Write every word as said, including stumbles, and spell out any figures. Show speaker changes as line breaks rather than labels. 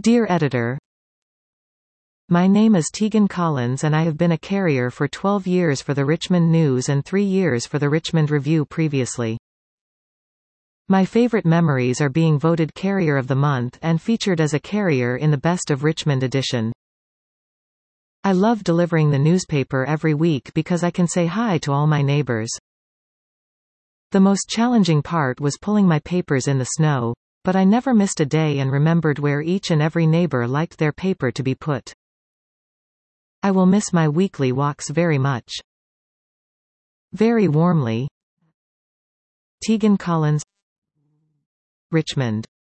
Dear Editor, my name is Tegan Collins and I have been a carrier for twelve years for the Richmond News and three years for the Richmond Review previously. My favorite memories are being voted Carrier of the Month and featured as a carrier in the Best of Richmond edition. I love delivering the newspaper every week because I can say hi to all my neighbors. The most challenging part was pulling my papers in the snow, but I never missed a day and remembered where each and every neighbor liked their paper to be put. I will miss my weekly walks very much. Very warmly, Tegan Collins, Richmond.